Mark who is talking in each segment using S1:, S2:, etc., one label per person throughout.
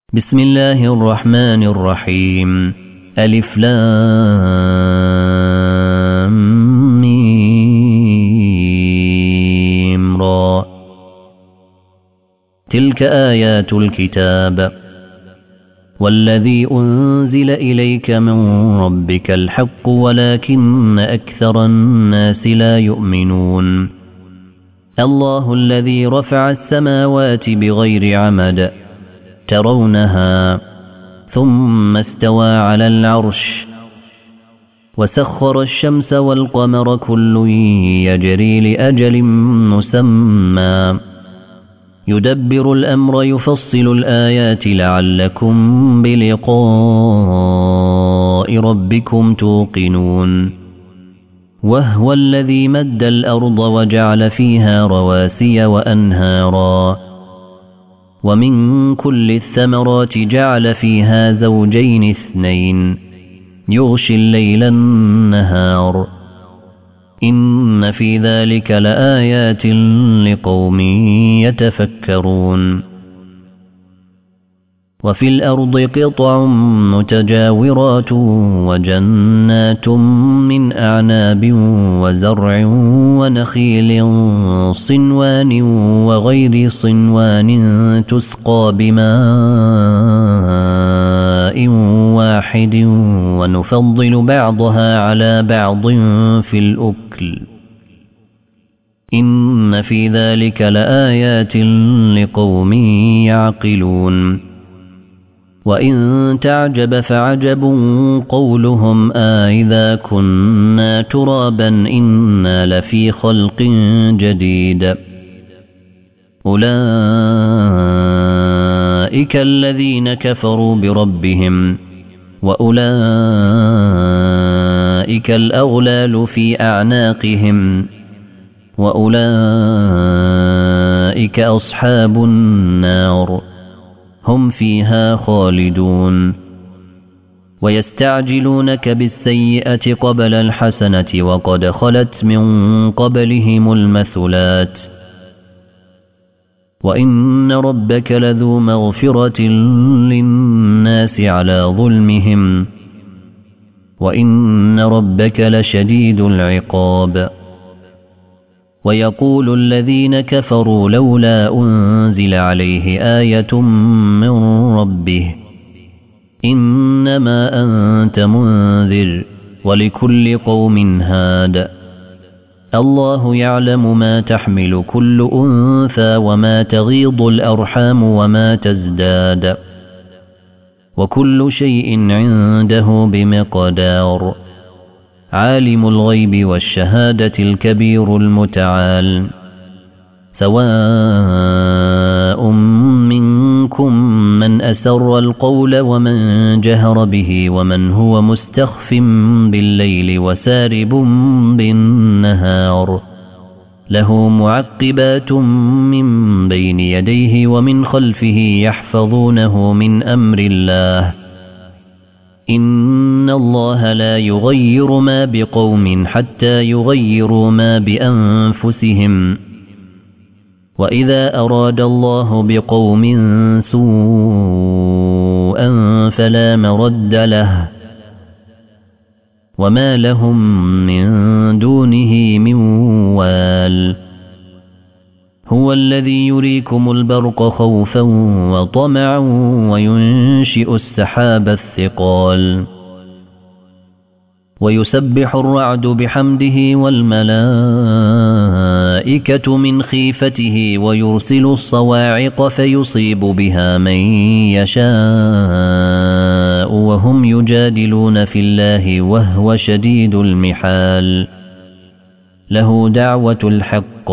S1: بسم الله الرحمن الرحيم. ألف لام ميم را. تلك آيات الكتاب والذي أنزل إليك من ربك الحق ولكن أكثر الناس لا يؤمنون. الله الذي رفع السماوات بغير عمد ترونها ثم استوى على العرش وسخر الشمس والقمر كل يجري لأجل مسمى يدبر الأمر يفصل الآيات لعلكم بلقاء ربكم توقنون. وهو الذي مد الأرض وجعل فيها رواسي وأنهارا ومن كل الثمرات جعل فيها زوجين اثنين يغشي الليل النهار إن في ذلك لآيات لقوم يتفكرون. وفي الأرض قطع متجاورات وجنات من أعناب وزرع ونخيل صنوان وغير صنوان تسقى بماء واحد ونفضل بعضها على بعض في الأكل إن في ذلك لآيات لقوم يعقلون. وإن تعجب فعجب قولهم أإذا كنا ترابا إنا لفي خلق جديد. أولئك الذين كفروا بربهم وأولئك الأغلال في أعناقهم وأولئك أصحاب النار هم فيها خالدون. ويستعجلونك بالسيئة قبل الحسنة وقد خلت من قبلهم المثلات وإن ربك لذو مغفرة للناس على ظلمهم وإن ربك لشديد العقاب. ويقول الذين كفروا لولا أنزل عليه آية من ربه إنما أنت منذر ولكل قوم هاد. الله يعلم ما تحمل كل أنثى وما تغيض الأرحام وما تزداد وكل شيء عنده بمقدار. عالم الغيب والشهادة الكبير المتعال. سواء منكم من أسر القول ومن جهر به ومن هو مستخف بالليل وسارب بالنهار له معقبات من بين يديه ومن خلفه يحفظونه من أمر الله إن الله لا يغير ما بقوم حتى يغيروا ما بأنفسهم وإذا أراد الله بقوم سوءا فلا مرد له وما لهم من دونه من وال. هو الذي يريكم البرق خوفا وطمعا وينشئ السحاب الثقال ويسبح الرعد بحمده والملائكة من خيفته ويرسل الصواعق فيصيب بها من يشاء وهم يجادلون في الله وهو شديد المحال. له دعوة الحق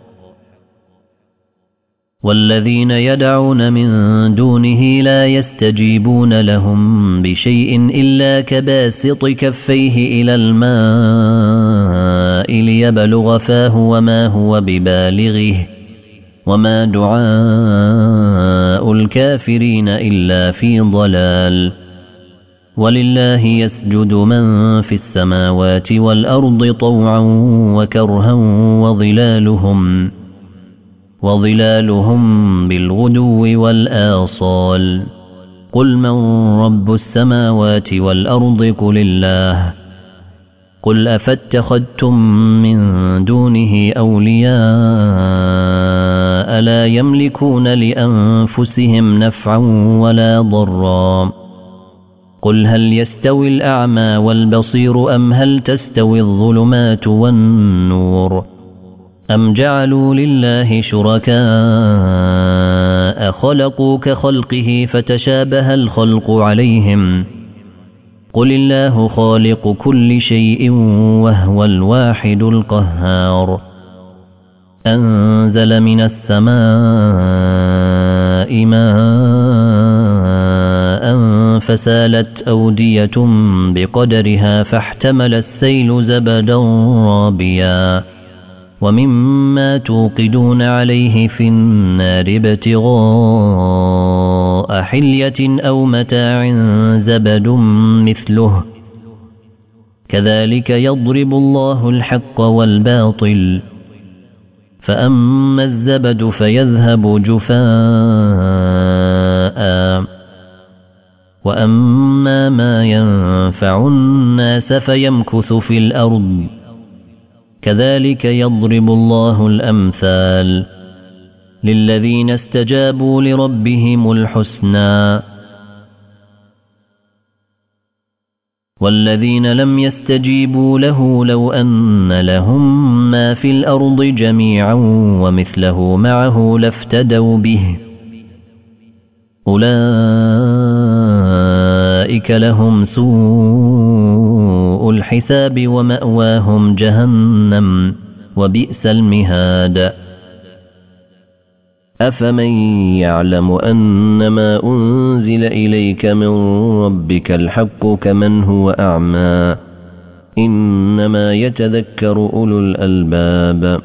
S1: والذين يدعون من دونه لا يستجيبون لهم بشيء إلا كباسط كفيه إلى الماء ليبلغ فاه وما هو ببالغه وما دعاء الكافرين إلا في ضلال. ولله يسجد من في السماوات والأرض طوعا وكرها وظلالهم بالغدو والآصال قل من رب السماوات والأرض قل الله قل أفاتخذتم من دونه أولياء لا يملكون لأنفسهم نفعا ولا ضرا قل هل يستوي الأعمى والبصير أم هل تستوي الظلمات والنور أم جعلوا لله شركاء خلقوا كخلقه فتشابه الخلق عليهم قل الله خالق كل شيء وهو الواحد القهار أنزل من السماء ماء فسالت أودية بقدرها فاحتمل السيل زبدا رابيا ومما توقدون عليه في النار ابتغاء حلية أو متاع زبد مثله كذلك يضرب الله الحق والباطل فأما الزبد فيذهب جفاء وأما ما ينفع الناس فيمكث في الأرض كذلك يضرب الله الأمثال للذين استجابوا لربهم الحسنى والذين لم يستجيبوا له لو أن لهم ما في الأرض جميعا ومثله معه لافتدوا به أولئك لهم سوء الحساب ومأواهم جهنم وبئس المهاد أفمن يعلم أنما أنزل إليك من ربك الحق كمن هو أعمى إنما يتذكر أولو الألباب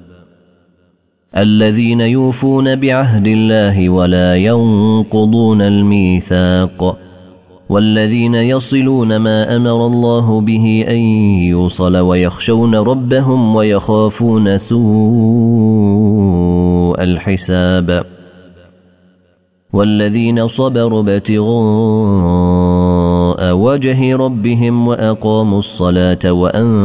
S1: الذين يوفون بعهد الله ولا ينقضون الميثاق والذين يصلون ما أمر الله به أن يوصل ويخشون ربهم ويخافون سوء الحساب والذين صبروا ابتغاء وجه ربهم وأقاموا الصلاة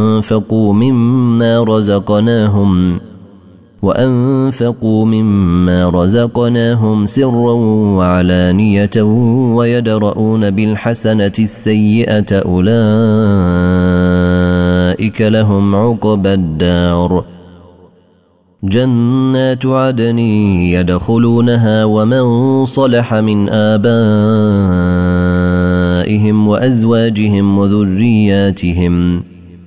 S1: وأنفقوا مما رزقناهم سرا وعلانية ويدرؤون بالحسنة السيئة أولئك لهم عقبى الدار جنات عدن يدخلونها ومن صلح من آبائهم وأزواجهم وذرياتهم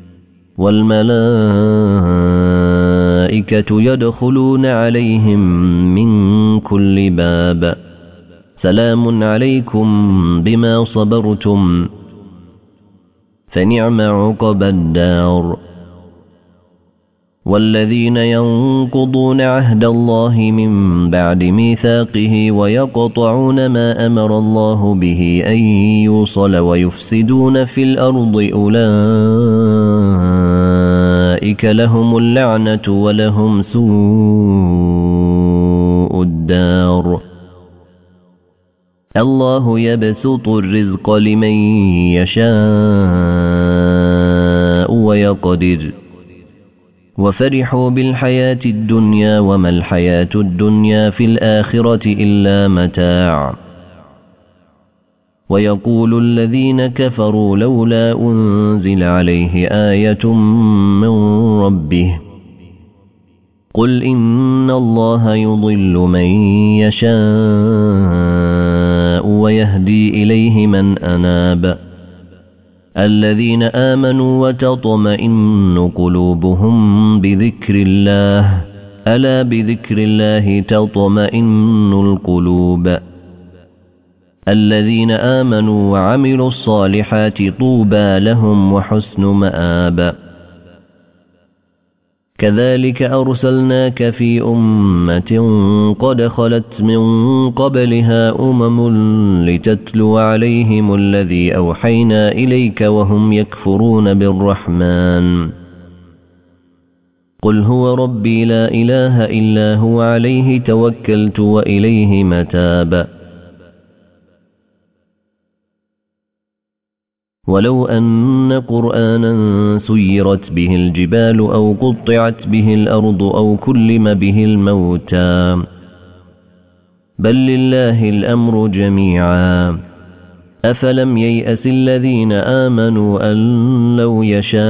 S1: والملائكة يدخلون عليهم من كل باب سلام عليكم بما صبرتم فنعم عقبى الدار والذين ينقضون عهد الله من بعد ميثاقه ويقطعون ما أمر الله به أن يوصل ويفسدون في الأرض أولئك لهم اللعنة ولهم سوء الدار الله يبسط الرزق لمن يشاء ويقدر وفرحوا بالحياة الدنيا وما الحياة الدنيا في الآخرة إلا متاع ويقول الذين كفروا لولا أنزل عليه آية من ربه قل إن الله يضل من يشاء ويهدي إليه من أناب الذين آمنوا وتطمئن قلوبهم بذكر الله ألا بذكر الله تطمئن القلوب الذين آمنوا وعملوا الصالحات طوبى لهم وحسن مآب كذلك أرسلناك في أمة قد خلت من قبلها لتتلو عليهم الذي أوحينا إليك وهم يكفرون بالرحمن قل هو ربي لا إله إلا هو عليه توكلت وإليه متاب ولو أن قرآنا سيرت به الجبال أو قطعت به الأرض أو كلم به الموتى بل لله الأمر جميعا أفلم ييأس الذين آمنوا أن لو يشاء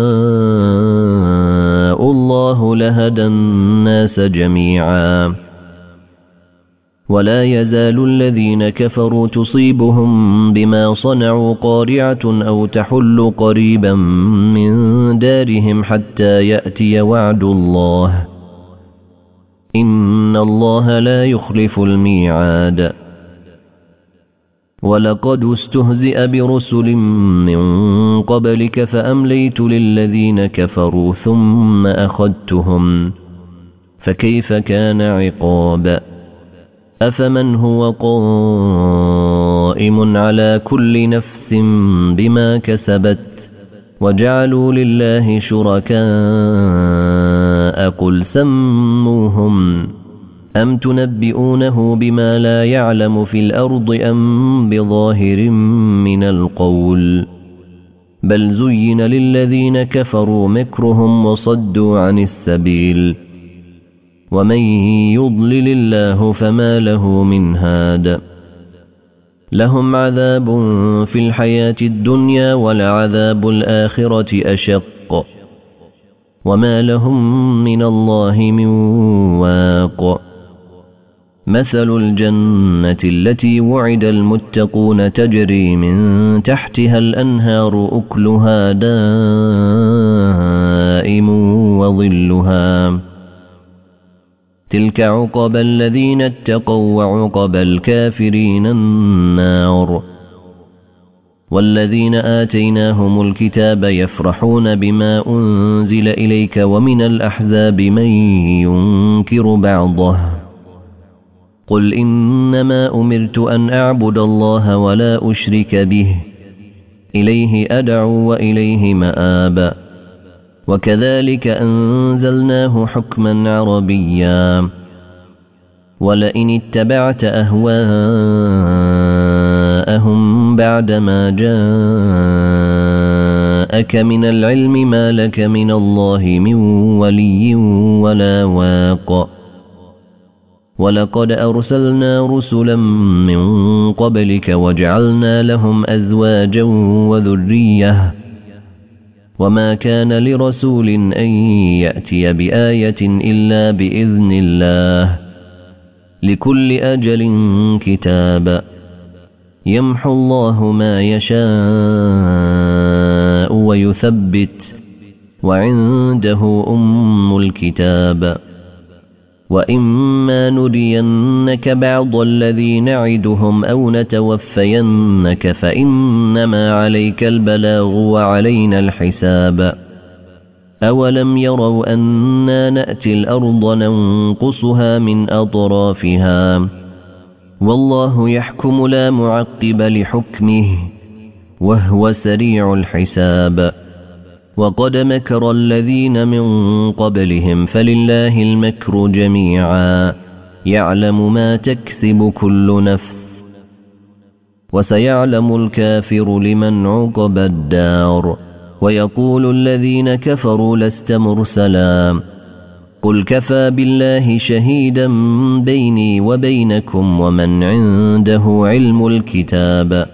S1: الله لهدى الناس جميعا ولا يزال الذين كفروا تصيبهم بما صنعوا قارعة أو تحل قريبا من دارهم حتى يأتي وعد الله إن الله لا يخلف الميعاد ولقد استهزئ برسل من قبلك فأمليت للذين كفروا ثم أخذتهم فكيف كان عقاب أفمن هو قائم على كل نفس بما كسبت وجعلوا لله شركاء قل سموهم أم تنبئونه بما لا يعلم في الأرض أم بظاهر من القول بل زين للذين كفروا مكرهم وصدوا عن السبيل ومن يضلل الله فما له من هاد لهم عذاب في الحياة الدنيا ولعذاب الآخرة أشق وما لهم من الله من واق مثل الجنة التي وعد المتقون تجري من تحتها الأنهار أكلها دائم وظلها تلك عقبى الذين اتقوا وعقبى الكافرين النار والذين آتيناهم الكتاب يفرحون بما أنزل إليك ومن الأحزاب من ينكر بعضه قل إنما أمرت أن أعبد الله ولا أشرك به إليه أدعو وإليه مآب وكذلك أنزلناه حكما عربيا ولئن اتبعت أهواءهم بعدما جاءك من العلم ما لك من الله من ولي ولا واق ولقد أرسلنا رسلا من قبلك وجعلنا لهم أزواجا وذرية وما كان لرسول أن يأتي بآية إلا بإذن الله لكل أجل كتاب يمحو الله ما يشاء ويثبت وعنده أم الكتاب وإما نرينك بعض الذي نعدهم أو نتوفينك فإنما عليك البلاغ وعلينا الحساب أولم يروا أنا نأتي الأرض ننقصها من أطرافها والله يحكم لا معقب لحكمه وهو سريع الحساب وقد مكر الذين من قبلهم فلله المكر جميعا يعلم ما تكسب كل نفس وسيعلم الكافر لمن عقب الدار ويقول الذين كفروا لست مرسلا قل كفى بالله شهيدا بيني وبينكم ومن عنده علم الكتاب